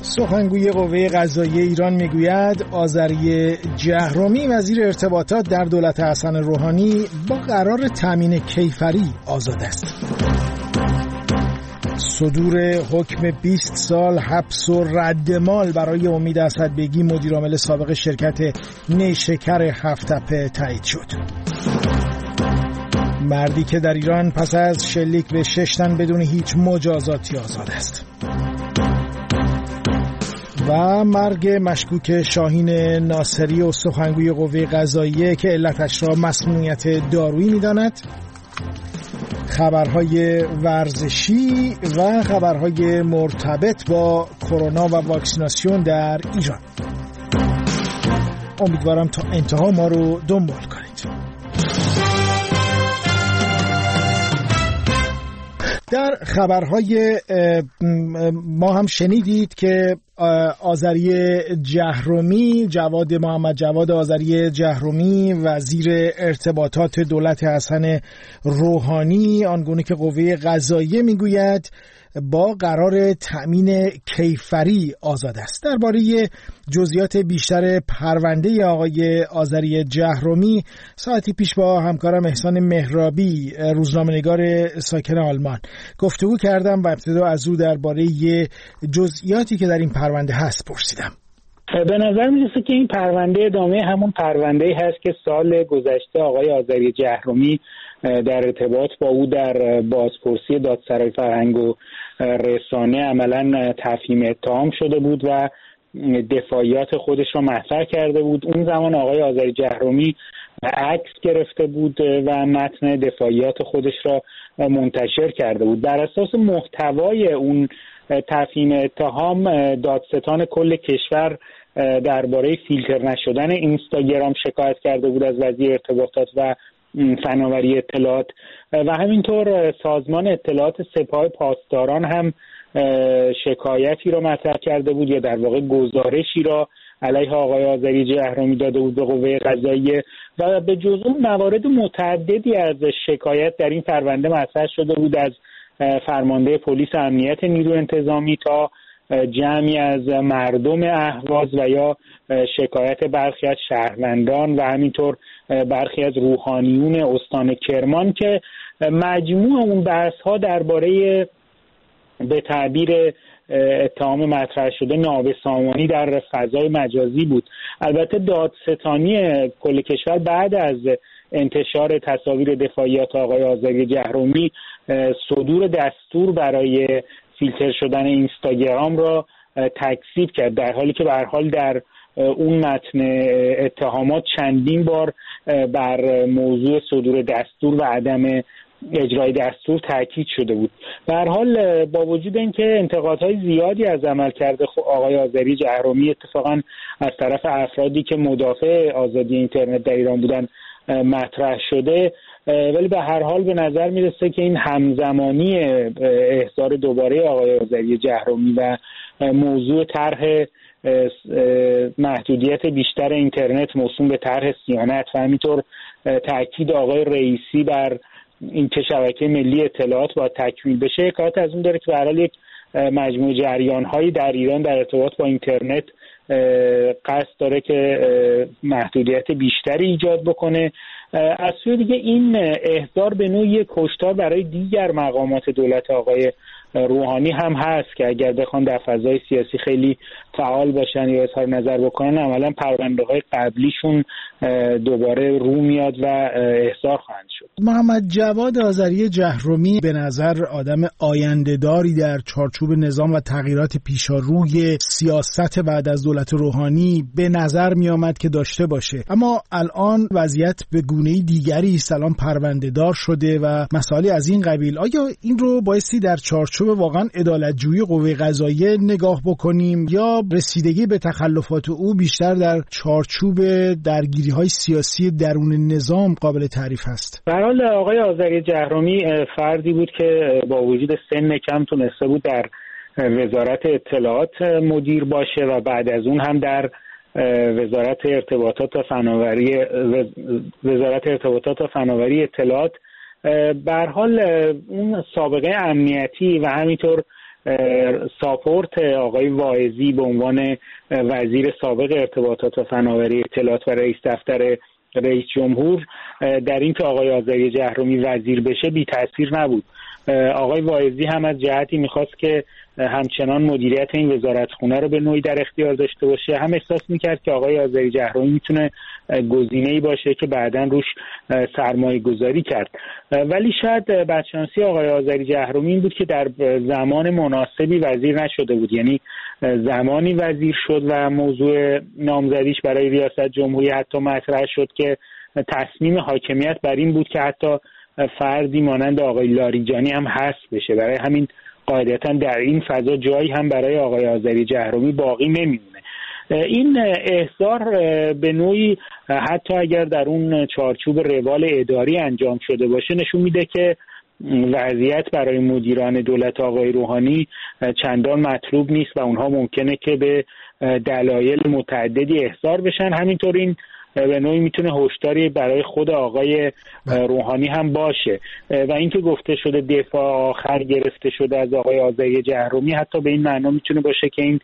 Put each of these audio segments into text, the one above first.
سخنگوی قوه قضاییه ایران میگوید آذری جهرمی وزیر ارتباطات در دولت حسن روحانی با قرار تامین کیفری آزاد است. صدور حکم 20 سال حبس و رد مال برای امید اسدبگی مدیرعامل سابق شرکت نیشکر هفت‌تپه تایید شد. مردی که در ایران پس از شلیک به 6 تن بدون هیچ مجازاتی آزاد است. و مرگ مشکوک شاهین ناصری و سخنگوی قوه قضاییه که علتش را مسمومیت دارویی می‌داند. خبرهای ورزشی و خبرهای مرتبط با کرونا و واکسیناسیون در ایران. امیدوارم تا انتها ما رو دنبال کنید. در خبرهای ما هم شنیدید که آذری جهرمی، محمد جواد آذری جهرمی وزیر ارتباطات دولت حسن روحانی آنگونه که قوه قضاییه میگوید با قرار تأمین کیفری آزاد است. درباره جزئیات بیشتر پرونده آقای آذری جهرمی ساعتی پیش با همکارم احسان مهرابی روزنامه‌نگار ساکن آلمان گفتگو کردم و ابتدا از او درباره جزئیاتی که در این پرونده هست پرسیدم. به نظر میرسه که این پرونده ادامه همون پرونده‌ای هست که سال گذشته آقای آذری جهرمی در ارتباط با او در بازپرسی دادسرای فرهنگ و رسانه عملاً تفهیم اتهام شده بود و دفاعیات خودش را مطرح کرده بود. اون زمان آقای آذری جهرمی عکس گرفته بود و متن دفاعیات خودش را منتشر کرده بود. بر اساس محتوای اون تفهیم اتهام دادستان کل کشور درباره فیلتر نشدن اینستاگرام شکایت کرده بود از وزیر ارتباطات و فناوری اطلاعات و همینطور سازمان اطلاعات سپاه پاسداران هم شکایتی را مطرح کرده بود یا در واقع گزارشی را علیه آقای آذری جهرمی داده بود به قوه قضاییه و به جز اون موارد متعددی از شکایت در این پرونده مطرح شده بود، از فرمانده پلیس امنیت نیروی انتظامی تا جمعی از مردم اهواز و یا شکایت برخی از شهروندان و همینطور برخی از روحانیون استان کرمان که مجموع اون بحث‌ها درباره به تعبیر اتهام مطرح شده نابسامانی در فضای مجازی بود. البته دادستانی کل کشور بعد از انتشار تصاویر دفاعیات آقای آذری جهرمی صدور دستور برای فیلتر شدن اینستاگرام را تکذیب کرد، در حالی که به هر حال در اون متن اتهامات چندین بار بر موضوع صدور دستور و عدم اجرای دستور تاکید شده بود. به هر حال با وجود اینکه انتقادهای زیادی از عملکرد آقای آذری جهرمی اتفاقا از طرف افرادی که مدافع آزادی اینترنت در ایران بودن مطرح شده، ولی به هر حال به نظر میرسه که این همزمانی احضار دوباره آقای آذری جهرمی و موضوع طرح محدودیت بیشتر اینترنت موسوم به طرح صیانت و همینطور تاکید آقای رئیسی بر اینکه شبکه ملی اطلاعات باید تکمیل بشه حکایت از اون داره که به هر حال یک مجموع جریان‌هایی در ایران در ارتباط با اینترنت قصد داره که محدودیت بیشتری ایجاد بکنه. از سوی دیگه این احضار به نوعی کشتار برای دیگر مقامات دولت آقای روحانی هم هست که اگر بخوان در فضای سیاسی خیلی فعال باشن یا اظهار نظر بکنن عملا پرونده‌های قبلیشون دوباره رو میاد و احضار خواهند شد. محمد جواد آذری جهرمی به نظر آدم آینده‌داری در چارچوب نظام و تغییرات پیشاروی سیاست بعد از دولت روحانی به نظر می آمد که داشته باشه، اما الان وضعیت به گونه‌ای دیگری است. الان پرونده‌دار شده و مسائلی از این قبیل. آیا این رو بایستی در چارچوب واقعا عدالت‌جویی قوه قضاییه نگاه بکنیم یا رسیدگی به تخلفات او بیشتر در چارچوب درگیری‌های سیاسی درون نظام قابل تعریف است؟ به هر حال آقای آذری جهرمی فردی بود که با وجود سن کم تونسته بود در وزارت اطلاعات مدیر باشه و بعد از اون هم در وزارت ارتباطات و فناوری اطلاعات به هر حال اون سابقه امنیتی و همینطور ساپورت آقای واعظی به عنوان وزیر سابق ارتباطات و فناوری اطلاعات و رئیس دفتر رئیس جمهور در اینکه آقای آذری جهرومی وزیر بشه بی تاثیر نبود. آقای واعظی هم از جهتی میخواست که همچنان مدیریت این وزارتخونه رو به نوعی در اختیار داشته باشه، هم احساس میکرد که آقای آذری جهرومی میتونه گزینه‌ای باشه که بعداً روش سرمایه گذاری کرد. ولی شاید بدشانسی آقای آذری جهرومی این بود که در زمان مناسبی وزیر نشده بود، یعنی زمانی وزیر شد و موضوع نامزدیش برای ریاست جمهوری حتی مطرح شد که تصمیم حاکمیت بر این بود که حتی فردی مانند آقای لاریجانی هم حذف بشه. برای همین قاعدتا در این فضا جایی هم برای آقای آذری جهرومی باقی نمیمونه. این احضار به نوعی حتی اگر در اون چارچوب روال اداری انجام شده باشه نشون میده که وضعیت برای مدیران دولت آقای روحانی چندان مطلوب نیست و اونها ممکنه که به دلایل متعددی احضار بشن. همینطور این به نوعی میتونه هشداری برای خود آقای روحانی هم باشه و اینکه گفته شده دفاع آخر گرفته شده از آقای آذری جهرومی حتی به این معنا میتونه باشه که این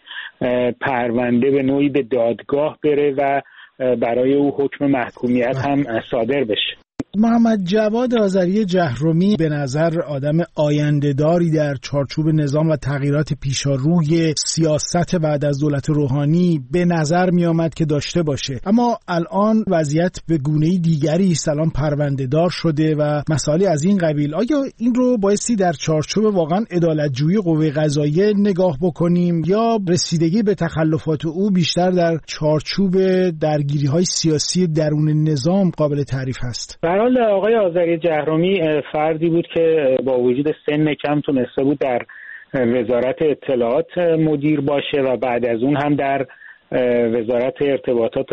پرونده به نوعی به دادگاه بره و برای او حکم محکومیت هم صادر بشه. محمد جواد آذری جهرومی به نظر آدم آینده‌داری در چارچوب نظام و تغییرات پیشاروی سیاست بعد از دولت روحانی به نظر می آمد که داشته باشه، اما الان وضعیت به گونه‌ای دیگری است. الان پرونده‌دار شده و مسائلی از این قبیل. آیا این رو بایستی در چارچوب واقعا عدالت‌جویی قوه قضاییه نگاه بکنیم یا رسیدگی به تخلفات او بیشتر در چارچوب درگیری‌های سیاسی درون نظام قابل تعریف هست؟ آقای آذری جهرومی فردی بود که با وجود سن کم تونسته بود در وزارت اطلاعات مدیر باشه و بعد از اون هم در وزارت ارتباطات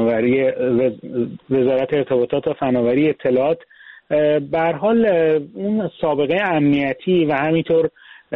و فناوری اطلاعات به هر حال اون سابقه امنیتی و همینطور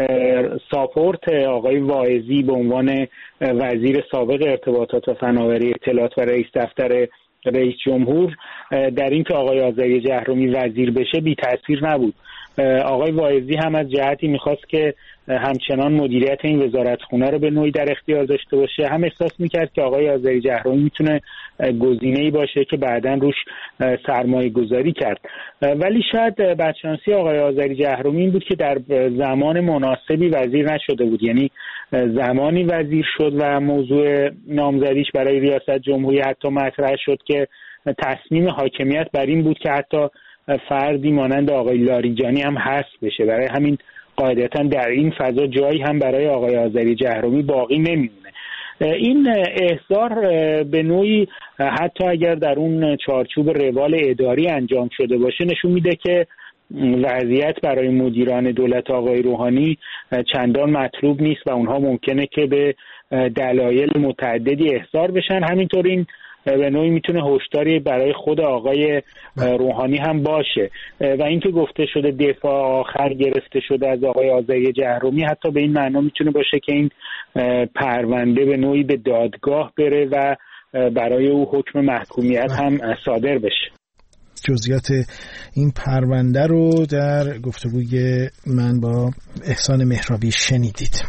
ساپورت آقای واعظی به عنوان وزیر سابق ارتباطات و فناوری اطلاعات و رئیس دفتر رئیس جمهور در اینکه آقای آذری جهرومی وزیر بشه بی تاثیر نبود. آقای واعظی هم از جهتی میخواست که همچنان مدیریت این وزارتخونه رو به نوعی در اختیار داشته باشه، هم احساس میکرد که آقای آذری جهرومی میتونه گزینه‌ای باشه که بعداً روش سرمایه گذاری کرد. ولی شاید بدشانسی آقای آذری جهرومی این بود که در زمان مناسبی وزیر نشده بود، یعنی زمانی وزیر شد و موضوع نامزدیش برای ریاست جمهوری حتی مطرح شد که تصمیم حاکمیت بر این بود که حتی فردی مانند آقای لاریجانی هم حذف بشه. برای همین قاعدتا در این فضا جایی هم برای آقای آذری جهرومی باقی نمیمونه. این احضار به نوعی حتی اگر در اون چارچوب روال اداری انجام شده باشه نشون میده که وضعیت برای مدیران دولت آقای روحانی چندان مطلوب نیست و اونها ممکنه که به دلایل متعددی احضار بشن. همینطور این به نوعی میتونه هشداری برای خود آقای روحانی هم باشه و اینکه گفته شده دفاع آخر گرفته شده از آقای آذری جهرومی حتی به این معنا میتونه باشه که این پرونده به نوعی به دادگاه بره و برای او حکم محکومیت هم صادر بشه. جزئیات این پرونده رو در گفتگوی من با احسان مهرابی شنیدید.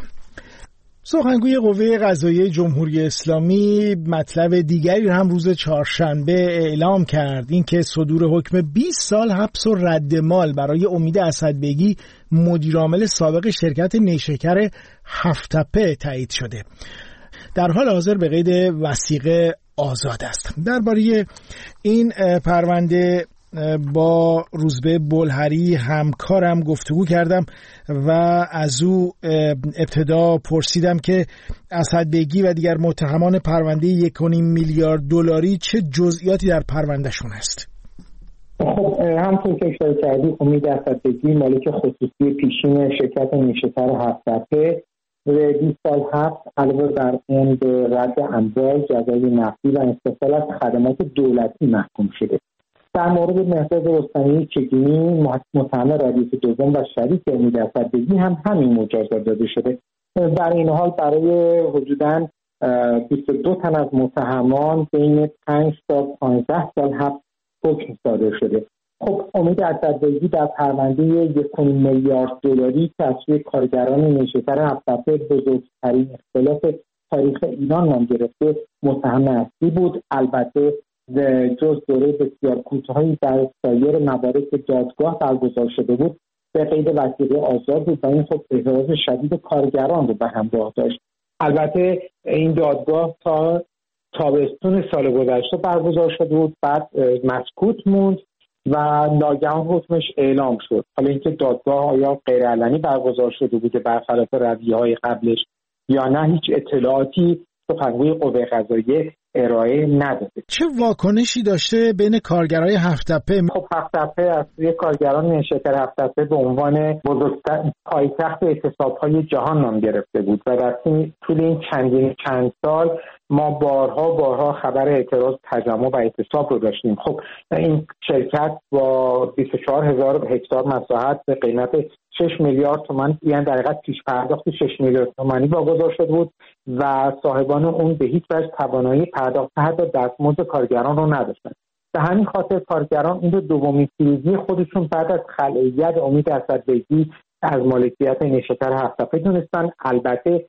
سخنگوی قوه قضاییه جمهوری اسلامی مطلب دیگری هم روز چهارشنبه اعلام کرد، این که صدور حکم 20 سال حبس و رد مال برای امید اسدبگی مدیرعامل سابق شرکت نیشکر هفت‌تپه تایید شده. در حال حاضر به قید وثیقه آزاد است. درباره این پرونده با روزبه بلهری همکارم گفتگو کردم و از او ابتدا پرسیدم که اسدبگی و دیگر متهمان پرونده 1.5 میلیارد دلاری چه جزئیاتی در پروندهشون است. خب همونطور که اشاره کردی امید اسدبگی مالک خصوصی پیشین شرکت نیشکر هفت‌تپه 20 سال حبس علاوه بر اون به رد اموال، جزای نقدی و استقلال از خدمات دولتی محکوم شده. در مورد مهداد رستمی چگینی متهم ردیف دوم و شریک امید اسدبگی هم همین مجازات داده شده. در این حال برای حدوداً 22 تن از متهمان بین 5 تا 15 سال حبس حکم صادر شده. خب امید اسدبگی در پرونده 1.5 میلیارد دلاری که از سوی کارگران نیشکر هفت‌تپه بزرگترین اختلاف تاریخ ایران نام گرفته متهم اصلی بود. البته جز دوره بسیار کوتاهی در سایر موارد که دادگاه برگزار شده بود به قید وثیقه آزاد بود و این خب اعتراض شدید کارگران رو به همراه داشت. البته این دادگاه تا تابستون سال گذشته برگزار شده بود، بعد مسکوت موند و ناگهان حکمش اعلام شد. حالا اینکه دادگاه آیا غیر علنی برگزار شده بوده برخلاف رویه‌های قبلش یا نه هیچ اطلاعاتی سخنگوی قوه قضاییه ارائه نداده. چه واکنشی داشته بین کارگرای هفت‌تپه؟ خب هفت‌تپه از سوی کارگران نیشکر هفت‌تپه به عنوان بزرگترین پایتخت اعتصاب‌های جهان نام گرفته بود و در طول این چند سال ما بارها خبر اعتراض، تجمع و اعتصاب رو داشتیم. خب این شرکت با 24,000 هکتار مساحت به قیمت 6 میلیارد تومان، یعنی در حقیقت پیش پرداخت 6 میلیارد تومانی واگذار شده بود و صاحبان اون به هیچ وجه توانایی پرداخت حتی دستمزد کارگران رو نداشتن. به همین خاطر کارگران این رو دومین پیروزی خودشون بعد از خلع امید اسدبگی از مالکیت نیشکر هفت‌تپه دونستن. البته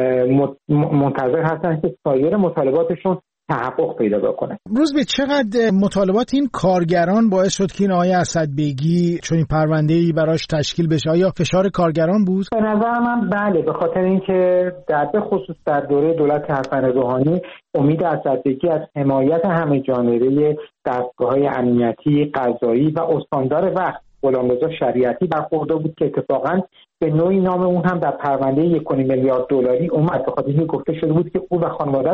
منتظر هستن که سایر مطالباتشون تحقق پیدا بکنه. روزبه، چقدر مطالبات این کارگران باعث شد که این آقای اسدبگی چون این پرونده‌ای براش تشکیل بشه؟ آیا فشار کارگران بود؟ به نظر من بله، به خاطر اینکه به خصوص در دوره دولت حسن روحانی امید اسدبگی از حمایت همه جانبه دستگاه‌های امنیتی، قضایی و استاندار وقت غلامرضا شریعتی برخورده بود که اتفاقاً به نوعی نام اون هم در پرونده 1.5 میلیارد دلاری اومد، به خاطر اینکه گفته شده بود که او و خانواده‌اش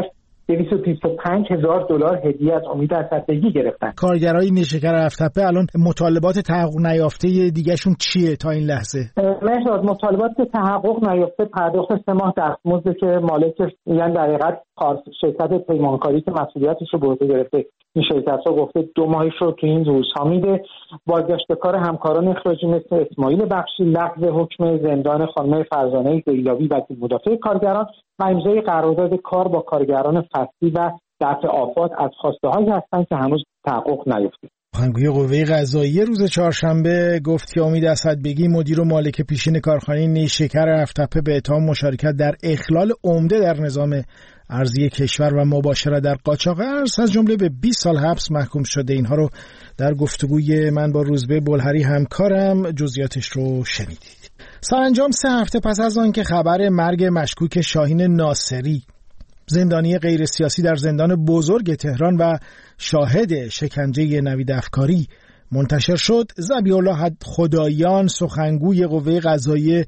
225,000 دلار هدیه از امید اسدبگی گرفتن. کارگرای نیشکر هفت‌تپه الان مطالبات تحقق نیافته دیگه‌شون چیه تا این لحظه؟ مهرداد، مطالبات تحقق نیافته پرداخت 3 ماه دستمزد که مالکش، یعنی در حقیقت شرکت پیمانکاری که مسئولیتش رو به عهده گرفته این شرکت‌ها گفته 2 ماهش رو تو این روزها میده. بازگشت کار همکاران اخراجی مثل اسماعیل بخشی، لغو حکم زندان خانم فرزانه زیلاوی و مدافع کارگران و امضای قرارداد کار با کارگران فصلی و دفع آفات از خواسته‌هایی هستند که هنوز تحقق نیافته. سخنگوی قوه قضاییه روز چهارشنبه گفت که امید اسدبگی مدیر و مالک پیشین کارخانه نیشکر هفت‌تپه به اتهام مشارکت در اخلال عمده در نظام ارضی کشور و مباشرت در قاچاق ارز از جمله به 20 سال حبس محکوم شده. اینها رو در گفتگوی من با روزبه بلهری همکارم جزئیاتش رو شنیدید. سرانجام 3 هفته پس از آن که خبر مرگ مشکوک شاهین ناصری، زندانی غیر سیاسی در زندان بزرگ تهران و شاهد شکنجه نوید افکاری منتشر شد، ذبیح الله خداییان سخنگوی قوه قضاییه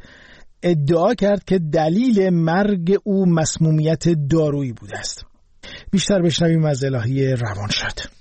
ادعا کرد که دلیل مرگ او مسمومیت دارویی بوده است. بیشتر بشنویم از الهی روانشاد.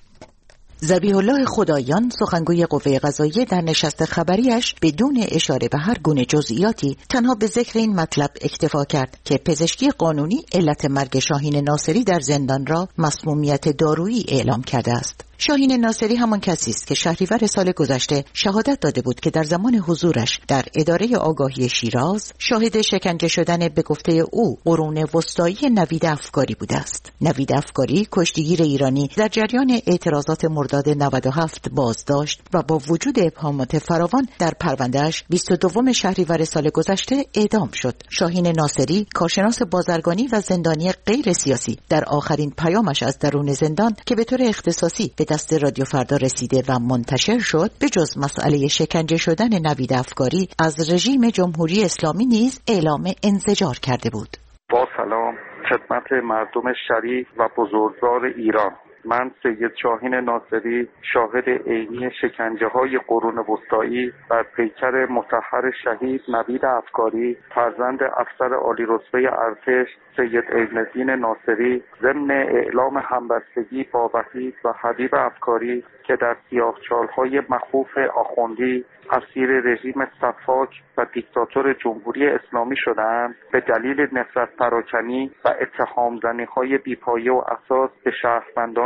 ذبیح الله خداییان سخنگوی قوه قضاییه در نشست خبریش بدون اشاره به هر گونه جزئیاتی تنها به ذکر این مطلب اکتفا کرد که پزشکی قانونی علت مرگ شاهین ناصری در زندان را مسمومیت دارویی اعلام کرده است. شاهین ناصری همان کسی است که شهریور سال گذشته شهادت داده بود که در زمان حضورش در اداره آگاهی شیراز شاهد شکنجه شدن به گفته او قرون وسطایی نوید افکاری بوده است. نوید افکاری کشتیگیر ایرانی در جریان اعتراضات مرداد 97 بازداشت و با وجود ابهامات فراوان در پروندهش 22 شهریور سال گذشته اعدام شد. شاهین ناصری کارشناس بازرگانی و زندانی غیر سیاسی در آخرین پیامش از درون زندان که به طور اختصاصی به دست رادیو فردا رسیده و منتشر شد، به جز مسئله شکنجه شدن نوید افکاری از رژیم جمهوری اسلامی نیز اعلام انزجار کرده بود. با سلام خدمت مردم شریف و بزرگوار ایران. من سید شاهین ناصری شاهد عینی شکنجه‌های قرون وسطایی بر پیکر مطهر شهید نوید افکاری فرزند افسر عالی رتبه ارتش سید عین‌الدین ناصری ضمن اعلام همبستگی با وحید و حبیب افکاری که در سیاهچال‌های مخوف آخوندی اسیر رژیم صفاک و دیکتاتور جمهوری اسلامی شدند، به دلیل نفرت پراکنی و اتهام زنی‌های بی‌پایه و اساس به شهروندان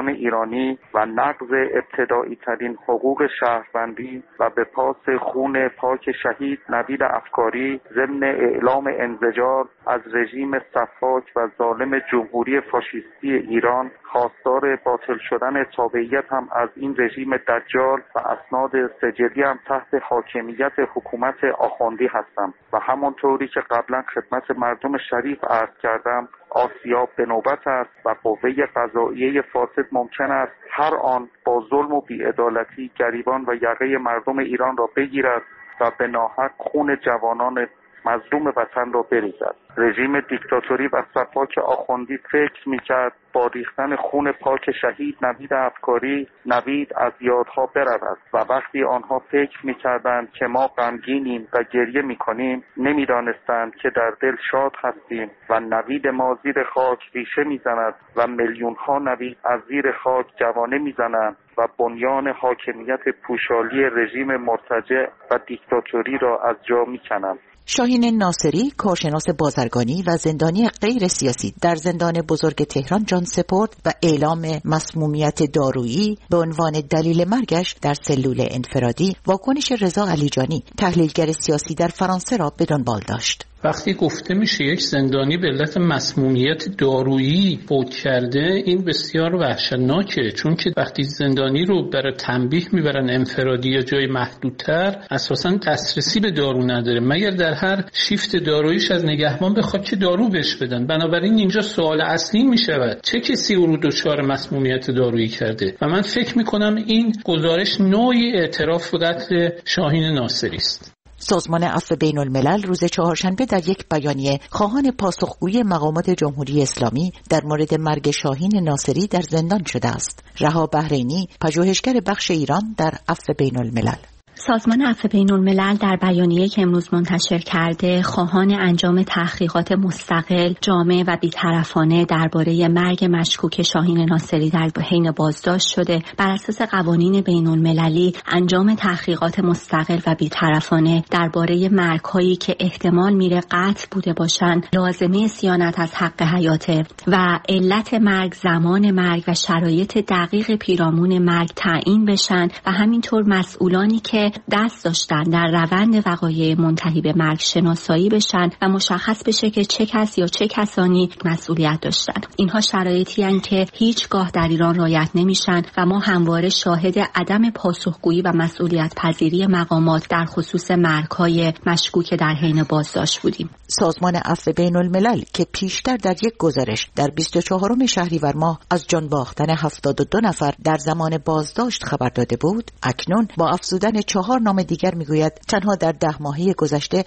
شهروندان ایرانی و نقض ابتدایی ترین حقوق شهروندی و به پاس خون پاک شهید نوید افکاری ضمن اعلام انزجار از رژیم سفاک و ظالم جمهوری فاشیستی ایران، خواستار باطل شدن تابعیت هم از این رژیم دجال و اسناد سجلی هم تحت حاکمیت حکومت آخوندی هستم و همانطوری که قبلا خدمت مردم شریف عرض کردم، آسیاب به نوبت است و قوه قضاییه فاسد ممکن است هر آن با ظلم و بی‌عدالتی گریبان و یقه مردم ایران را بگیرد و به ناحق خون جوانان مظلوم وطن را بریزد. رژیم دیکتاتوری و سفاک آخوندی فکر میکرد با ریختن خون پاک شهید نوید افکاری نوید از یادها برود و وقتی آنها فکر میکردند که ما غمگینیم و گریه میکنیم، نمیدانستند که در دل شاد هستیم و نوید ما زیر خاک ریشه میزند و میلیونها نوید از زیر خاک جوانه میزنند و بنیان حاکمیت پوشالی رژیم مرتجع و دیکتاتوری را از جا میکنند. شاهین ناصری، کارشناس بازرگانی و زندانی غیر سیاسی در زندان بزرگ تهران جان سپرد و اعلام مسمومیت دارویی به عنوان دلیل مرگش در سلول انفرادی، واکنش رضا علیجانی، تحلیلگر سیاسی در فرانسه را به دنبال داشت. وقتی گفته میشه یک زندانی به علت مسمومیت دارویی فوت کرده، این بسیار وحشتناکه، چون که وقتی زندانی رو برای تنبیه میبرن انفرادی یا جای محدودتر، اساساً دسترسی به دارو نداره مگر در هر شیفت داروییش از نگهبان بخواد که دارو بهش بدن. بنابراین اینجا سوال اصلی میشود چه کسی او رو دچار مسمومیت دارویی کرده؟ و من فکر میکنم این گزارش نوعی اعتراف به قتل شاهین ناصری است. سازمان عفو بین الملل روز چهارشنبه در یک بیانیه خواهان پاسخگویی مقامات جمهوری اسلامی در مورد مرگ شاهین ناصری در زندان شده است. رها بحرینی، پژوهشگر بخش ایران در عفو بین الملل. سازمان عفو بین الملل در بیانیه‌ای که امروز منتشر کرده خواهان انجام تحقیقات مستقل، جامع و بی‌طرفانه درباره مرگ مشکوک شاهین ناصری در حین بازداشت شده بر اساس قوانین بین المللی انجام تحقیقات مستقل و بی‌طرفانه درباره مرگ‌هایی که احتمال میره قتل بوده باشند لازمه صیانت از حق حیاته و علت مرگ، زمان مرگ و شرایط دقیق پیرامون مرگ تعیین بشن و همینطور مسئولانی که دست داشتن در روند وقایع منتهی به مرگ شناسایی بشن و مشخص بشه که چه کس یا چه کسانی مسئولیت داشتن. اینها شرایطی هستند که هیچگاه در ایران رعایت نمیشن و ما همواره شاهد عدم پاسخگویی و مسئولیت پذیری مقامات در خصوص مرگ‌های مشکوک در حین بازداشت بودیم. سازمان عفو بین الملل که پیشتر در یک گزارش در 24 شهریور ماه از جان باختن 72 نفر در زمان بازداشت خبر داده بود، اکنون با افزودن 4 نام دیگر میگوید تنها در 10 ماهه گذشته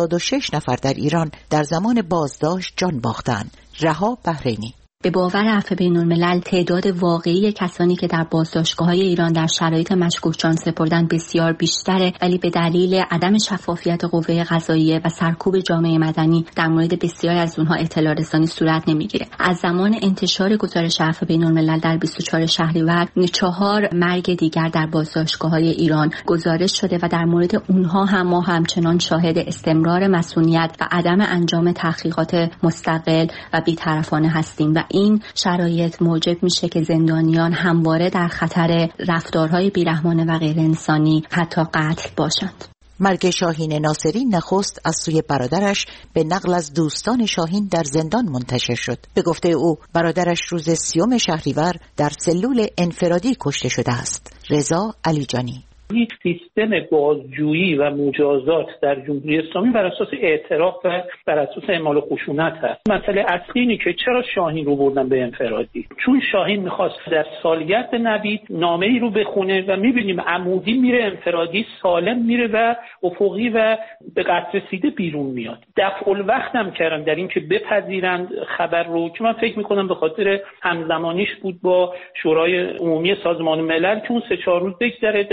76 نفر در ایران در زمان بازداشت جان باختند. رها بحرینی. به باور عفو بین الملل تعداد واقعی کسانی که در بازداشتگاه‌های ایران در شرایط مشکوک جان سپردن بسیار بیشتره، ولی به دلیل عدم شفافیت قوه قضاییه و سرکوب جامعه مدنی در مورد بسیاری از اونها اطلاع رسانی صورت نمیگیره. از زمان انتشار گزارش عفو بین الملل در 24 شهریور 4 مرگ دیگر در بازداشتگاه‌های ایران گزارش شده و در مورد اونها هم ما همچنان شاهد استمرار مسئولیت و عدم انجام تحقیقات مستقل و بی‌طرفانه هستیم و این شرایط موجب میشه که زندانیان همواره در خطر رفتارهای بیرحمانه و غیر انسانی حتی قتل باشند. مرگ شاهین ناصری نخست از سوی برادرش به نقل از دوستان شاهین در زندان منتشر شد. به گفته او برادرش روز 30 شهریور در سلول انفرادی کشته شده است. رضا علیجانی. یک سیستم بازجویی و مجازات در جمهوری اسلامی بر اساس اعتراف و بر اساس اعمال خشونت هست. مسئله اصلی اینه که چرا شاهین رو بردن به انفرادی؟ چون شاهین میخواست در سالگرد نوید نامه‌ای رو بخونه و میبینیم عمودی میره انفرادی، سالم میره و افقی و به قتل رسیده بیرون میاد. دفع الوقت هم کردن در این که بپذیرند خبر رو، که من فکر میکنم به خاطر همزمانیش بود با شورای عمومی سازمان ملل که اون 3-4 روز بگذره در پیک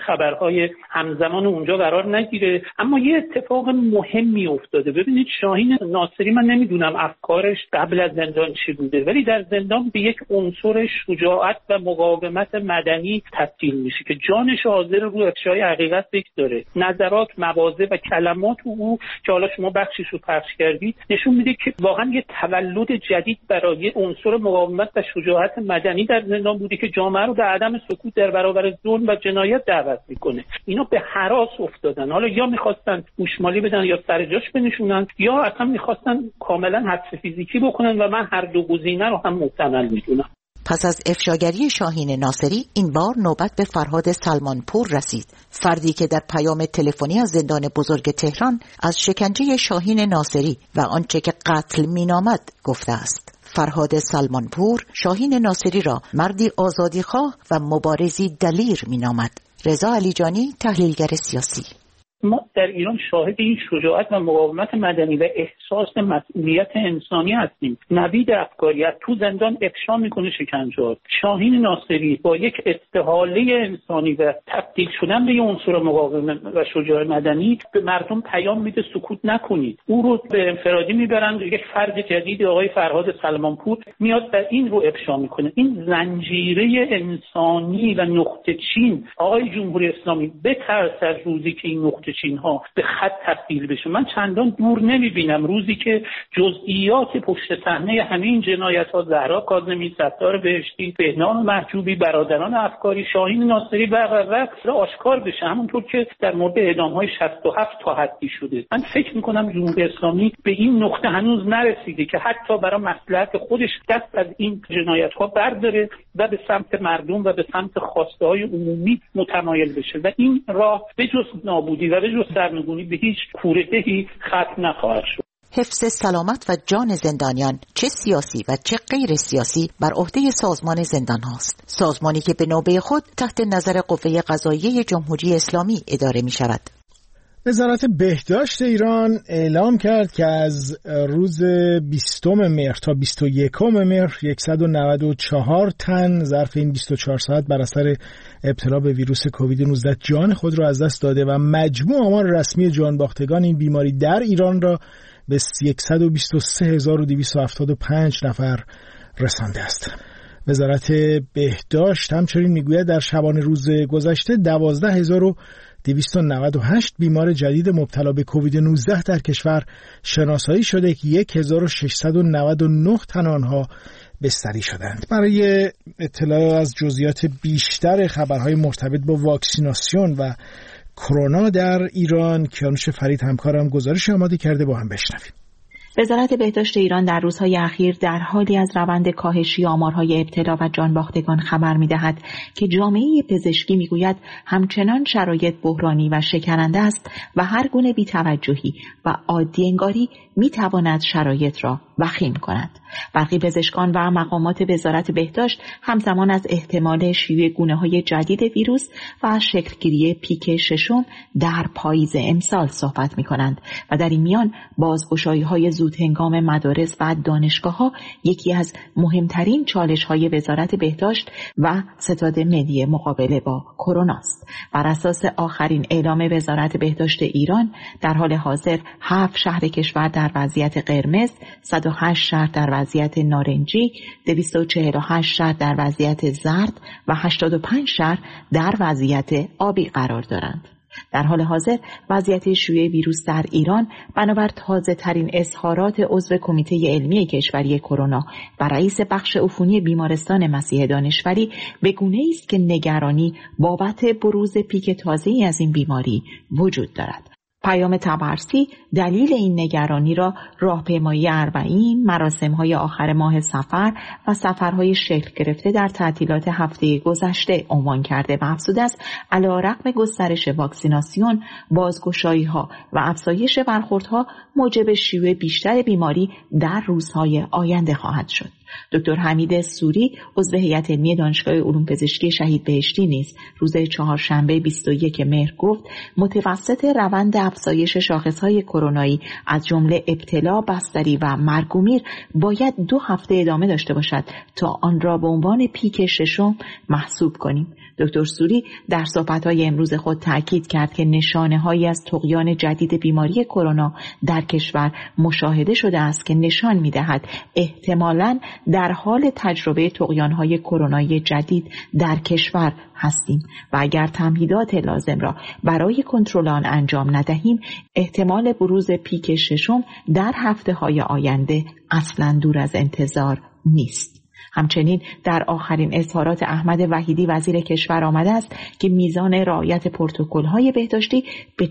خبرهای همزمان اونجا قرار نگیره. اما یه اتفاق مهمی افتاده. ببینید شاهین ناصری، من نمیدونم افکارش قبل از زندان چی بوده، ولی در زندان به یک عنصر شجاعت و مقاومت مدنی تبدیل میشه که جانش حاضر رو افشای حقیقت بگذاره. نظرات، مواضع و کلمات او که حالا شما بخشش رو پخش کردید نشون میده که واقعا یه تولد جدید برای عنصر مقاومت و شجاعت مدنی در زندان بوده که جامعه رو به عدم سکوت در برابر ظلم و جنایت دعوت میکنه. اینا به هراس افتادن. حالا یا میخواستن گوشمالی بدن یا سر جاش بنشونن، یا اصلا میخواستن کاملا حبس فیزیکی بکنن و من هر دو گزینه رو هم محتمل میدونم. پس از افشاگری شاهین ناصری این بار نوبت به فرهاد سلمانپور رسید، فردی که در پیام تلفنی از زندان بزرگ تهران از شکنجه شاهین ناصری و آنچه که قتل مینامد گفته است. فرهاد سلمانپور شاهین ناصری را مردی آزادیخواه و مبارزی دلیر مینامد. رضا علیجانی، تحلیلگر سیاسی: ما در ایران شاهد این شجاعت و مقاومت مدنی و احساس مسئولیت انسانی هستیم. نوید افکاری از تو زندان افشا میکنه شکنجه‌ها. شاهین ناصری با یک استحاله انسانی و تبدیل شدن به عنصر مقاومت و شجاع مدنی به مردم پیام میده سکوت نکنید. او رو به انفرادی میبرن. یک فرد جدید آقای فرهاد سلمانپور میاد و این رو افشا میکنه. این زنجیره انسانی و نقطه چین، آقای جمهوری اسلامی بترس از روزی که این نقطه چین ها به خط تبدیل بشه. من چندان دور نمیبینم روزی که جزئیات پشت صحنه همین جنایت ها، زهرا کاظمی، ستار بهشتی، بهنام محجوبی، برادران افکاری، شاهین ناصری و آشکار بشه، همونطور که در مورد اعدام های 67 تا حدی شده. من فکر میکنم جمهوری اسلامی به این نقطه هنوز نرسیده که حتی برای مصلحت خودش دست از این جنایت ها برداره و به سمت مردم و به سمت خواسته های عمومی متمایل بشه و این راه به جز نابودی و به جز سرنگونی به هیچ کوره‌دهی ختم نخواهد شد. حفظ سلامت و جان زندانیان، چه سیاسی و چه غیر سیاسی، بر عهده سازمان زندان هاست. سازمانی که به نوبه خود تحت نظر قوه قضاییه جمهوری اسلامی اداره می شود. وزارت بهداشت ایران اعلام کرد که از روز 20 مهر تا 21 مهر 194 تن ظرف این 24 ساعت بر اثر ابتلا به ویروس کووید 19 جان خود را از دست داده و مجموع آمار رسمی جان باختگان این بیماری در ایران را به 123275 نفر رسانده است. وزارت بهداشت همچنین میگوید در شبانه روز گذشته 12298 بیمار جدید مبتلا به کووید 19 در کشور شناسایی شده که 1699 تن آنها بستری شدند. برای اطلاع از جزئیات بیشتر خبرهای مرتبط با واکسیناسیون و کرونا در ایران، کیانوش فرید همکارم گزارش آماده کرده، با هم بشنویم. وزارت بهداشت ایران در روزهای اخیر در حالی از روند کاهشی آمارهای ابتلا و جانباختگان خبر می‌دهد که جامعه پزشکی می‌گوید همچنان شرایط بحرانی و شکننده است و هر گونه بی‌توجهی و عادی انگاری می‌تواند شرایط را وخیم کند. برخی پزشکان و مقامات وزارت بهداشت همزمان از احتمال شیوع گونه‌های جدید ویروس و شکلگیری پیک ششم در پاییز امسال صحبت می‌کنند و در این میان بازگشایی‌های زود هنگام مدارس و دانشگاه‌ها یکی از مهمترین چالش‌های وزارت بهداشت و ستاد ملی مقابله با کرونا است. بر اساس آخرین اعلام وزارت بهداشت ایران در حال حاضر 7 شهر کشور در وضعیت قرمز، 108 شهر در وضعیت نارنجی، 248 شهر در وضعیت زرد و 85 شهر در وضعیت آبی قرار دارند. در حال حاضر وضعیت شیوع ویروس در ایران بنابر تازه ترین اظهارات عضو کمیته علمی کشوری کرونا و رئیس بخش عفونی بیمارستان مسیح دانشوری به گونه‌ای است که نگرانی بابت بروز پیک تازه‌ای از این بیماری وجود دارد. پیام طبرسی دلیل این نگرانی را راهپیمایی اربعین، مراسم‌های آخر ماه صفر و سفرهای شکل گرفته در تعطیلات هفته گذشته عنوان کرده و افزوده است علی‌رغم گسترش واکسیناسیون، بازگشایی‌ها و افزایش برخوردها موجب شیوع بیشتر بیماری در روزهای آینده خواهد شد. دکتر حمید سوری عضو هیئت علمی دانشگاه علوم پزشکی شهید بهشتی نیز روز چهارشنبه 21 مهر گفت متوسط روند افزایش شاخص‌های کرونایی از جمله ابتلا، بستری و مرگ و میر باید 2 هفته ادامه داشته باشد تا آن را به عنوان پیک ششم محسوب کنیم. دکتر سوری در صحبت‌های امروز خود تاکید کرد که نشانه‌هایی از طغیان جدید بیماری کرونا در کشور مشاهده شده است که نشان می‌دهد احتمالاً در حال تجربه طغیان‌های کرونایی جدید در کشور هستیم و اگر تمهیدات لازم را برای کنترل آن انجام ندهیم احتمال بروز پیک ششم در هفته‌های آینده اصلاً دور از انتظار نیست. همچنین در آخرین اظهارات احمد وحیدی وزیر کشور آمده است که میزان رعایت پروتکل‌های بهداشتی به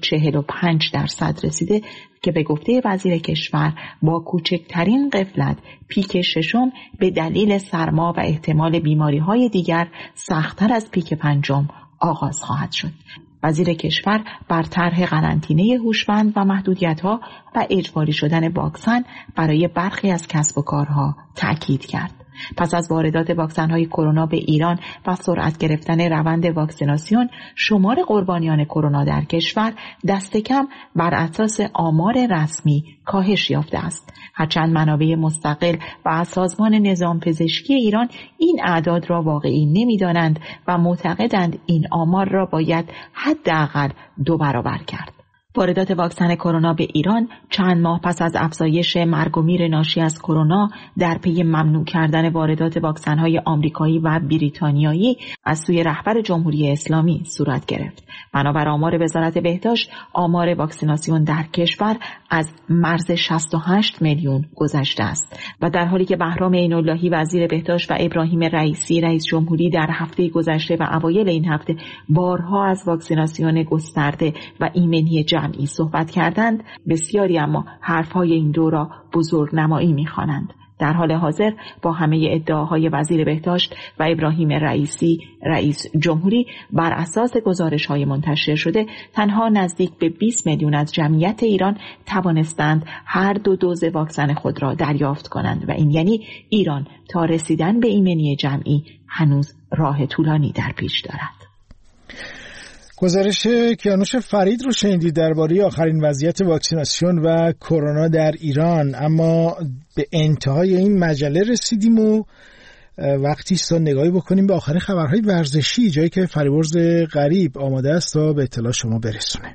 45% رسیده که به گفته وزیر کشور با کوچکترین غفلت پیک ششم به دلیل سرما و احتمال بیماری‌های دیگر سخت‌تر از پیک پنجم آغاز خواهد شد. وزیر کشور بر طرح قرنطینه هوشمند و محدودیت‌ها و اجباری شدن واکسن برای برخی از کسب و کارها تأکید کرد. پس از واردات واکسن‌های کرونا به ایران و سرعت گرفتن روند واکسیناسیون، شمار قربانیان کرونا در کشور دست کم بر اساس آمار رسمی کاهش یافته است. هرچند منابع مستقل و از سازمان نظام پزشکی ایران این اعداد را واقعی نمی‌دانند و معتقدند این آمار را باید حداقل 2 برابر کرد. واردات واکسن کرونا به ایران چند ماه پس از افزایش مرگ و میر ناشی از کرونا در پی ممنوع کردن واردات واکسن‌های آمریکایی و بریتانیایی از سوی رهبر جمهوری اسلامی صورت گرفت. بنابر آمار وزارت بهداشت، آمار واکسیناسیون در کشور از مرز 68 میلیون گذشته است و در حالی که بهرام عین‌اللهی وزیر بهداشت و ابراهیم رئیسی رئیس جمهوری در هفته گذشته و اوایل این هفته بارها از واکسیناسیون گسترده و ایمنی جمعی صحبت کردند، بسیاری اما حرفهای این دو را بزرگنمایی می‌خوانند. در حال حاضر با همه ادعاهای وزیر بهداشت و ابراهیم رئیسی رئیس جمهوری بر اساس گزارش‌های منتشر شده تنها نزدیک به 20 میلیون از جمعیت ایران توانستند هر 2 دوز واکسن خود را دریافت کنند و این یعنی ایران تا رسیدن به ایمنی جمعی هنوز راه طولانی در پیش دارد. گزارش کیانوش فرید رو شنیدید درباره آخرین وضعیت واکسیناسیون و کرونا در ایران. اما به انتهای این مجله رسیدیم و وقتی است تا نگاهی بکنیم به آخرین خبرهای ورزشی، جایی که فریبرز غریب آماده است تا به اطلاع شما برسونه.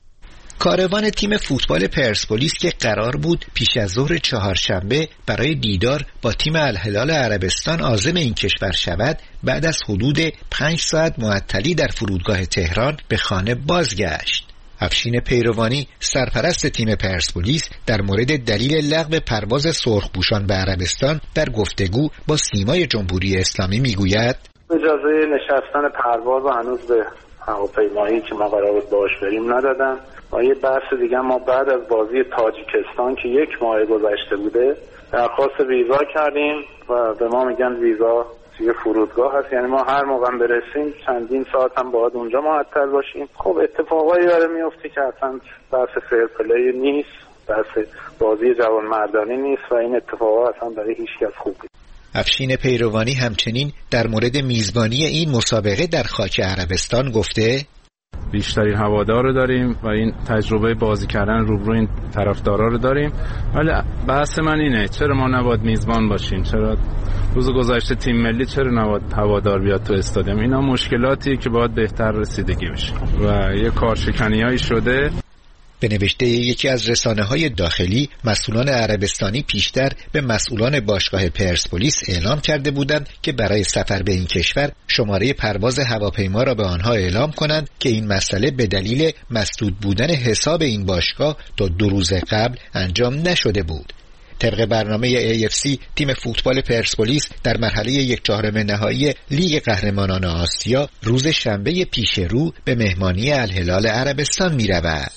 کاروان تیم فوتبال پرسپولیس که قرار بود پیش از ظهر چهارشنبه برای دیدار با تیم الهلال عربستان عازم این کشور شود، بعد از حدود 5 ساعت معطلی در فرودگاه تهران به خانه بازگشت. افشین پیروانی سرپرست تیم پرسپولیس در مورد دلیل لغو پرواز سرخپوشان به عربستان در گفتگو با سیمای جمهوری اسلامی میگوید: اجازه نشستن پرواز هنوز به هواپیمایی که ما قرار بود باهاش بریم ندادن. و یه بحث دیگه، ما بعد از بازی تاجیکستان که 1 ماه گذشته بوده درخواست ویزا کردیم و به ما میگن ویزا توی فرودگاه هست، یعنی ما هر موقع برسیم چندین ساعت هم باید اونجا معطل باشیم. خب اتفاقایی داره میفته که اصلا بحث فیر پلی نیست، بحث بازی جوانمردانه نیست و این اتفاقا اصلا برای هیچ کس خوب نیست. افشین پیروانی همچنین در مورد میزبانی این مسابقه در خاک عربستان گفته: بیشترین هوادار رو داریم و این تجربه بازی کردن روبروی این طرفدارا رو داریم، ولی بحث من اینه چرا ما نباید میزبان باشیم؟ چرا روز گذشته تیم ملی چرا نباید هوادار بیاد تو استادیوم؟ اینا مشکلاتی که باید بهتر رسیدگی بشه و یه کارشکنیایی شده. به نوشته یکی از رسانه‌های داخلی، مسئولان عربستانی پیشتر به مسئولان باشگاه پرسپولیس اعلام کرده بودند که برای سفر به این کشور شماره پرواز هواپیما را به آنها اعلام کنند که این مسئله به دلیل مسدود بودن حساب این باشگاه تا 2 روز قبل انجام نشده بود. طبق برنامه AFC تیم فوتبال پرسپولیس در مرحله 1/4 نهایی لیگ قهرمانان آسیا روز شنبه پیش رو به مهمانی الهلال عربستان می‌رود.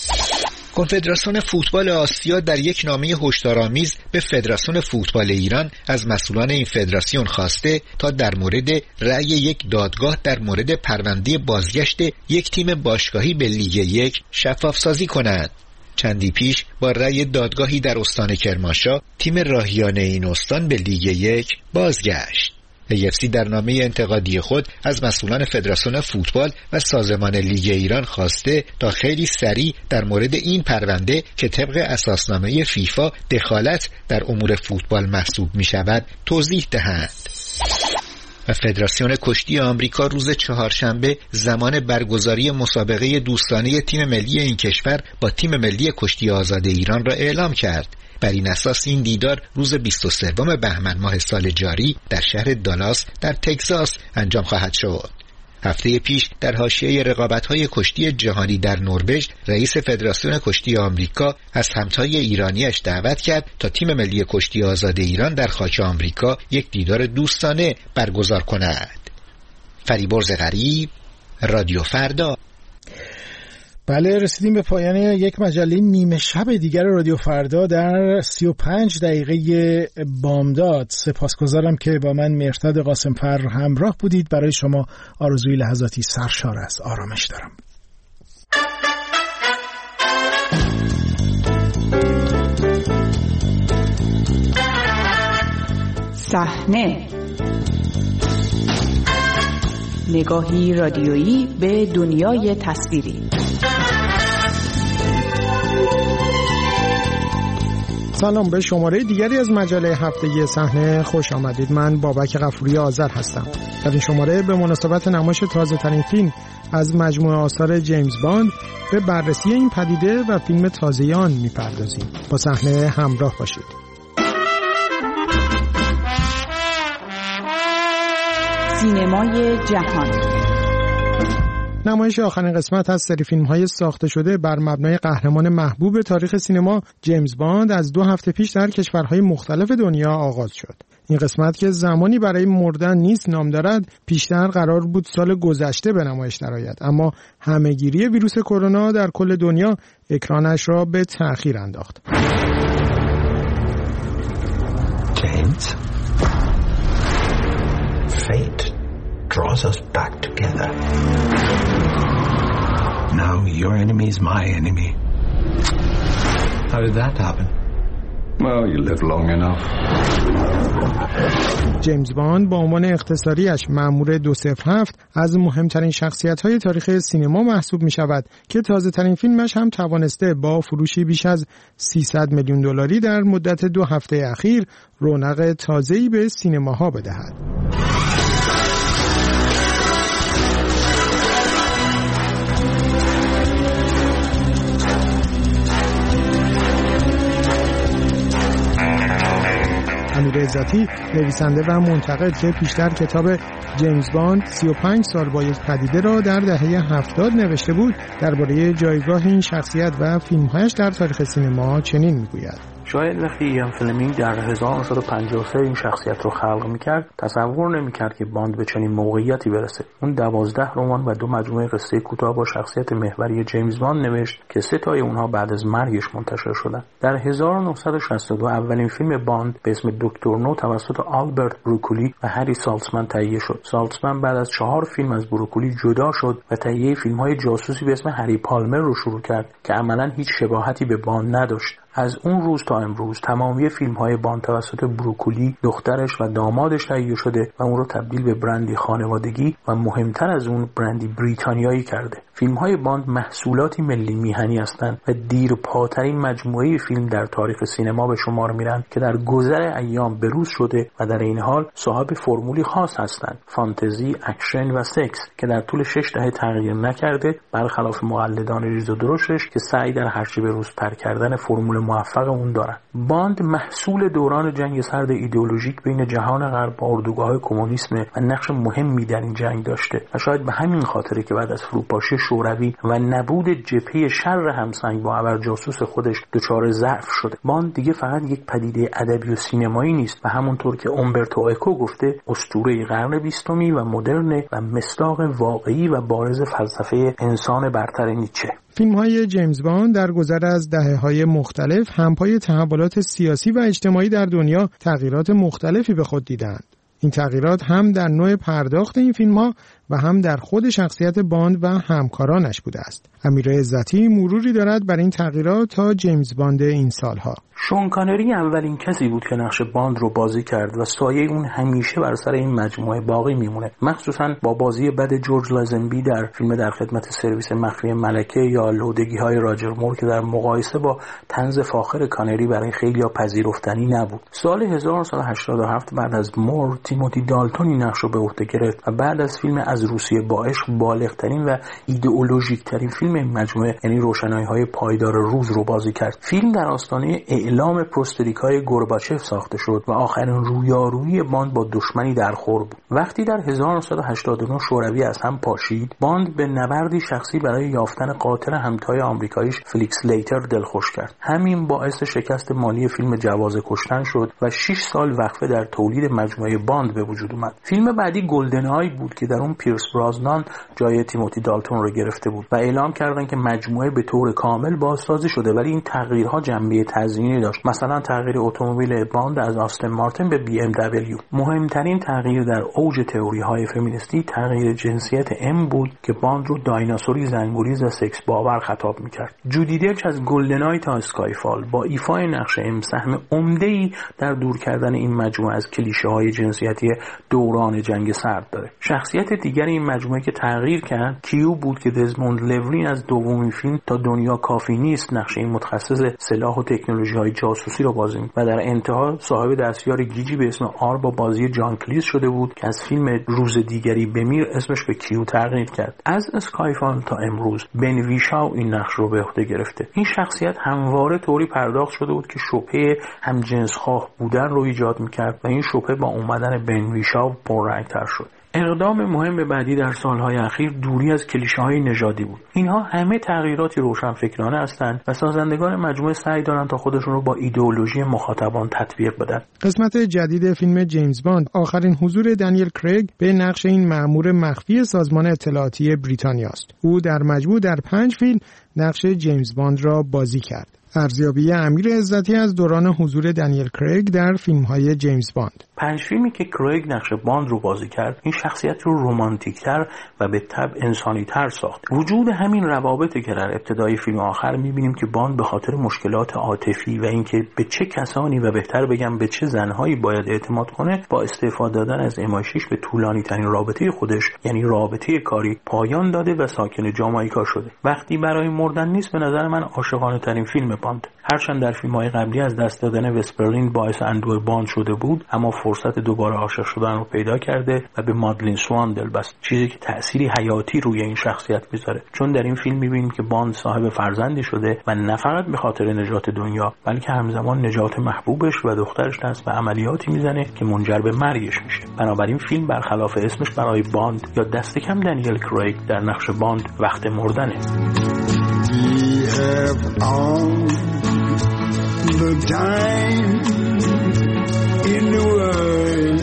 کنفدراسیون فوتبال آسیا در یک نامه هشدارآمیز به فدراسیون فوتبال ایران از مسئولان این فدراسیون خواسته تا در مورد رأی یک دادگاه در مورد پرونده بازگشت یک تیم باشگاهی به لیگ 1 شفاف سازی کنند. چندی پیش با رأی دادگاهی در استان کرمانشاه تیم راهیانه این استان به لیگ 1 بازگشت. AFC در نامه انتقادی خود از مسئولان فدراسیون فوتبال و سازمان لیگ ایران خواسته تا خیلی سریع در مورد این پرونده که طبق اساسنامه فیفا دخالت در امور فوتبال محسوب می شود توضیح دهند. و فدراسیون کشتی آمریکا روز چهارشنبه زمان برگزاری مسابقه دوستانه تیم ملی این کشور با تیم ملی کشتی آزاد ایران را اعلام کرد. بر این اساس این دیدار روز 23 بهمن ماه سال جاری در شهر دالاس در تگزاس انجام خواهد شد. هفته پیش در حاشیه رقابت‌های کشتی جهانی در نروژ رئیس فدراسیون کشتی آمریکا از همتای ایرانیش دعوت کرد تا تیم ملی کشتی آزاد ایران در خاک آمریکا یک دیدار دوستانه برگزار کند. فریبرز غریب، رادیو فردا. بله، رسیدیم به پایان یک مجله نیمه شب دیگر رادیو فردا در 35 دقیقه بامداد. سپاسگزارم که با من مهرداد قاسمفر همراه بودید. برای شما آرزوی لحظاتی سرشار از آرامش دارم. صحنه، نگاهی رادیویی به دنیای تصویری. سلام، به شماره دیگری از مجله هفتگی صحنه خوش آمدید. من بابک غفوری آذر هستم. در این شماره به مناسبت نمایش تازه ترین فیلم از مجموعه آثار جیمز باند به بررسی این پدیده و فیلم تازه آن میپردازیم. با صحنه همراه باشید. سینمای جهان. نمایش آخرین قسمت از سری فیلم‌های ساخته شده بر مبنای قهرمان محبوب تاریخ سینما جیمز باند از 2 هفته پیش در کشورهای مختلف دنیا آغاز شد. این قسمت که زمانی برای مردن نیست نام دارد، پیشتر قرار بود سال گذشته به نمایش درآید، اما همه‌گیری ویروس کرونا در کل دنیا اکرانش را به تأخیر انداخت. جیمز، fate draws us back together. Now your enemy is my enemy. How did that happen? Well, you live long enough. جیمز باند با عنوان اختصاریش مأمور 207 از مهمترین شخصیت‌های تاریخ سینما محسوب می‌شود که تازه‌ترین فیلمش هم توانسته با فروشی بیش از 300 میلیون دلاری در مدت 2 هفته اخیر رونق تازه‌ای به سینماها بدهد. امیر عزتی، نویسنده و منتقد که پیشتر کتاب جیمز باند 35 سال با یک پدیده را در دهه 70 نوشته بود، درباره جایگاه این شخصیت و فیلم‌هایش در تاریخ سینما چنین میگوید: شاید وقتی ایان فلمینگ در 1953 این شخصیت رو خلق میکرد تصور نمیکرد که باند به چنین موقعیتی برسه. اون 12 رمان و 2 مجموعه قصه کوتاه با شخصیت محوری جیمز باند نوشت که 3 تای اونها بعد از مرگش منتشر شدن. در 1962 اولین فیلم باند به اسم دکتر نو توسط آلبرت بروکولی و هری سالتزمن تهیه شد. سالتزمن بعد از 4 فیلم از بروکولی جدا شد و تهیه فیلم‌های جاسوسی به اسم هری پالمر رو شروع کرد که عملاً هیچ شباهتی به باند نداشت. از اون روز تا امروز تمامی فیلم‌های باند توسط بروکولی، دخترش و دامادش تهیه شده و اون رو تبدیل به برندی خانوادگی و مهمتر از اون برندی بریتانیایی کرده. فیلم‌های باند محصولاتی ملی میهنی هستند و دیرپاترین مجموعه فیلم در تاریخ سینما به شمار میرن که در گذر ایام بروز شده و در این حال صاحب فرمولی خاص هستند: فانتزی، اکشن و سکس که در طول 6 دهه تغییر نکرده، برخلاف مقلدان ریز و درشتش که سعی در هرچی بروزتر کردن فرمول موفق اون دارن. باند محصول دوران جنگ سرد ایدئولوژیک بین جهان غرب با اردوگاه‌های کمونیسم و نقش مهمی در این جنگ داشته و شاید به همین خاطره که بعد از فروپاشی شوروی و نبود جبهه شر همسنگ با ابرجاسوس خودش دچار ضعف شده. باند دیگه فقط یک پدیده ادبی و سینمایی نیست و همونطور که اومبرتو اکو گفته اسطوره قرن 20 و مدرن و مصداق واقعی و بارز فلسفه انسان برتر نیچه. فیلم‌های جیمز باند در گذر از دهه‌های مختلف همپای تحولات سیاسی و اجتماعی در دنیا تغییرات مختلفی به خود دیدند. این تغییرات هم در نوع پرداخت این فیلم‌ها و هم در خود شخصیت باند و همکارانش بوده است. امیر عزتی مروری دارد بر این تغییرات تا جیمز باند این سالها. شون کانری اولین کسی بود که نقش باند رو بازی کرد و سایه اون همیشه بر سر این مجموعه باقی میمونه، مخصوصا با بازی بد جورج لازنبی در فیلم در خدمت سرویس مخفی ملکه یا لودگی‌های راجر مور که در مقایسه با طنز فاخر کانری برای خیلی‌ها پذیرفتنی نبود. سال 1987 بعد از مور تیموتی دالتون این نقش رو به عهده گرفت و بعد از فیلم از روسیه با عشق بالغ‌ترین و ایدئولوژیک‌ترین فیلم این مجموعه یعنی روشنایی‌های پایدار روز رو بازی کرد. فیلم در آستانه اعلام پروستریکای گورباچف ساخته شد و آخرین رویارویی باند با دشمنی در خور بود. وقتی در 1989 شوروی از هم پاشید، باند به نبردی شخصی برای یافتن قاتل همتای آمریکاییش فلیکس لیتر دلخوش کرد. همین باعث شکست مالی فیلم جواز کشتن شد و 6 سال وقفه در تولید مجموعه باند به وجود اومد. فیلم بعدی گلدن آی بود که در اون پیرس برازنان جای تیموتی دالتون رو گرفته بود و اعلام کردن که مجموعه به طور کامل بازسازی شده، ولی این تغییرها جنبه تزیینی داشت. مثلا تغییر اتومبیل باند از آستن مارتین به بی ام دبلیو. مهمترین تغییر در اوج تئوری‌های فمینیستی تغییر جنسیت ام بود که باند رو دایناسوری زنگوریز و سکس باور خطاب می‌کرد. جودی دلچ از گلدنای تا اسکایفال با ایفای نقش ام سهم عمده‌ای در دور کردن این مجموعه از کلیشه‌های جنسیتی دوران جنگ سرد داره. شخصیت دیگر این مجموعه که تغییر کرد کیو بود که دزموند لورین از دومین فیلم تا دنیا کافی نیست نقش این متخصص سلاح و تکنولوژی‌های جاسوسی رو بازی می‌کرد و در انتها صاحب دستیار گیجی به اسم آر با بازی جان کلیز شده بود که از فیلم روز دیگری بمیر اسمش به کیو تغییر کرد. از اسکایفال تا امروز بن ویشاو این نقش رو به عهده گرفته. این شخصیت همواره طوری پرداخت شده بود که شبهه همجنسخواه بودن رو ایجاد می‌کرد و این شبهه با اومدن بن ویشاو پررنگ‌تر شد. اقدام مهم بعدی در سالهای اخیر دوری از کلیشه‌های نژادی بود. اینها همه تغییراتی روشنفکرانه هستند و سازندگان مجموعه سعی دارند تا خودشون رو با ایدئولوژی مخاطبان تطبیق بدن. قسمت جدید فیلم جیمز باند آخرین حضور دنیل کریگ به نقش این مأمور مخفی سازمان اطلاعاتی بریتانیا است. او در مجموع در 5 فیلم نقش جیمز باند را بازی کرد. ارزیابی امیر عزتی از دوران حضور دنیل کریگ در فیلم‌های جیمز باند. 5 فیلمی که کریگ نقش باند رو بازی کرد این شخصیت رو رمانتیک‌تر و به طبع انسانی‌تر ساخت. وجود همین روابطی که در ابتدای فیلم آخر می‌بینیم که باند به خاطر مشکلات عاطفی و اینکه به چه کسانی و بهتر بگم به چه زنهایی باید اعتماد کنه با استفاده دادن از MI6 به طولانی‌ترین رابطه خودش یعنی رابطه کاری پایان داده و ساکن جامائیکا شده. وقتی برای مردن نیست به نظر من عاشقانه‌ترین فیلم باند. هرچند در فیلم‌های قبلی از دست دادن وسپرلین باعث اندوه باند شده بود اما فرصت دوباره عاشق شدن رو پیدا کرده و به مادلین سوان دل بست، چیزی که تأثیری حیاتی روی این شخصیت میذاره. چون در این فیلم می‌بینیم که باند صاحب فرزندی شده و نه فقط به خاطر نجات دنیا بلکه همزمان نجات محبوبش و دخترش دست به عملیاتی میزنه که منجر به مرگش میشه. بنابراین فیلم برخلاف اسمش برای باند یا دست کم دنیل کریگ در نقش باند وقت مردنه. The time in the world,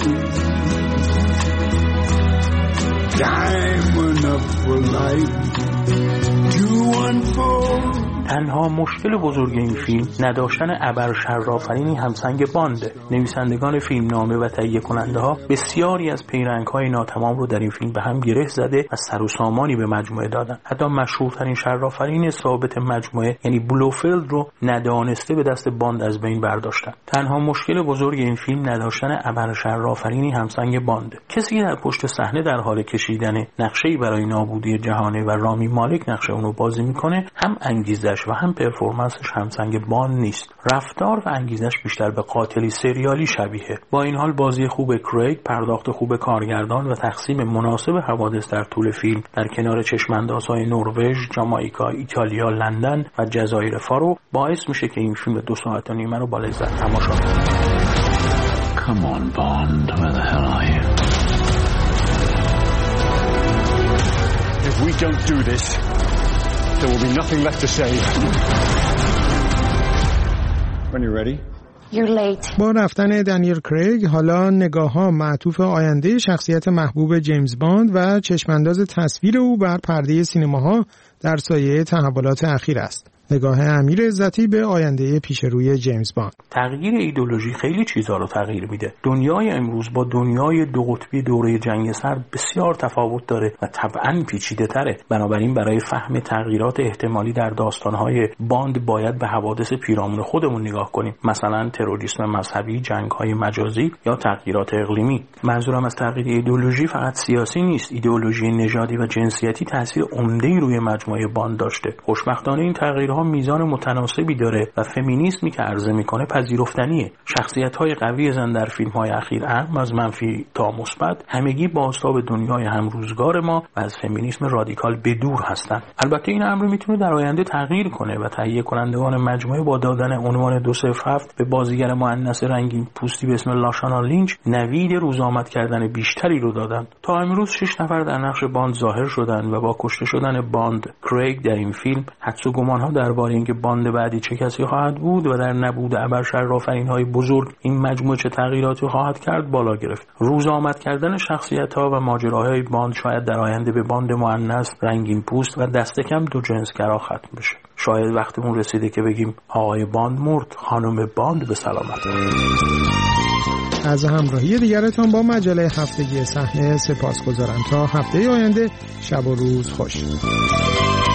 time enough for life to unfold. تنها مشکل بزرگ این فیلم نداشتن ابرشرافرینی همسنگ بانده. نویسندگان فیلمنامه و تهیه کننده ها بسیاری از پیرنگ‌های ناتمام رو در این فیلم به هم گره زده و سر و سامانی به مجموعه دادن. حتی مشهورترین شرافرین ثابت مجموعه یعنی بلوفیلد رو ندانسته به دست باند از بین برداشتن. تنها مشکل بزرگ این فیلم نداشتن ابرشرافرینی همسنگ بانده. کسی که در پشت صحنه در حال کشیدن نقشه‌ای برای نابودی جهانه و رامی مالک نقشه اونو بازی میکنه هم انگیزه و هم پرفورمنسش همسنگ باند نیست. رفتار و انگیزش بیشتر به قاتلی سریالی شبیه. با این حال بازی خوب کریگ، پرداخت خوب کارگردان و تقسیم مناسب حوادث در طول فیلم در کنار چشماندازهای نروژ، جامائیکا، ایتالیا، لندن و جزایر فارو باعث میشه که این فیلم 2 ساعت و نیمه رو با لذت تماشا کنید. Come on, Bond, where the hell are you? If we don't do this, there will be nothing left to save. When you're ready. You're late. با رفتن دنیل کریگ حالا نگاه‌ها معطوف آینده شخصیت محبوب جیمز باند و چشمانداز تصویر او بر پرده سینماها در سایه تحولات اخیر است. نگاه امیر عزتی به آینده پیش روی جیمز باند. تغییر ایدئولوژی خیلی چیزا رو تغییر میده. دنیای امروز با دنیای دو قطبی دوره جنگ سرد بسیار تفاوت داره و طبعاً پیچیده تره. بنابراین برای فهم تغییرات احتمالی در داستانهای باند باید به حوادث پیرامون خودمون نگاه کنیم، مثلا تروریسم مذهبی، جنگ‌های مجازی یا تغییرات اقلیمی. منظورم از تغییر ایدئولوژی فقط سیاسی نیست. ایدئولوژی نژادی و جنسیتی تاثیر عمده‌ای روی مجموعه باند داشته. خوشبختانه این تغییرها میزان متناسبی داره و فمینیسمی که عرضه میکنه پذیرفتنیه. شخصیت‌های قوی زن در فیلم‌های اخیر اهم از منفی تا مثبت همگی بازتاب دنیای همروزگار ما و از فمینیسم رادیکال بدور هستند. البته این امر میتونه در آینده تغییر کنه و تهیه کنندگان مجموعه با دادن عنوان 207 به بازیگر مؤنث رنگین پوستی به اسم لاشانا لینچ نوید روزآمد کردن بیشتری رو دادن. تا امروز 6 نفر در نقش باند ظاهر شدن و با کشته شدن باند کریگ در این فیلم حدس و گمان‌ها درباره اینکه باند بعدی چه کسی خواهد بود و در نبود ابرشرافرین‌های بزرگ این مجموعه چه تغییراتی خواهد کرد بالا گرفت. روزآمد کردن شخصیت‌ها و ماجراهای باند شاید در آینده به باند مؤنث رنگین پوست و دست کم دو جنسگرا ختم بشه. شاید وقتمون رسیده که بگیم آقای باند مرد، خانم باند به سلامت. از همراهی دیگرتان با مجله هفتگی صحنه سپاسگزارم. تا هفته آینده شب و روز خوش.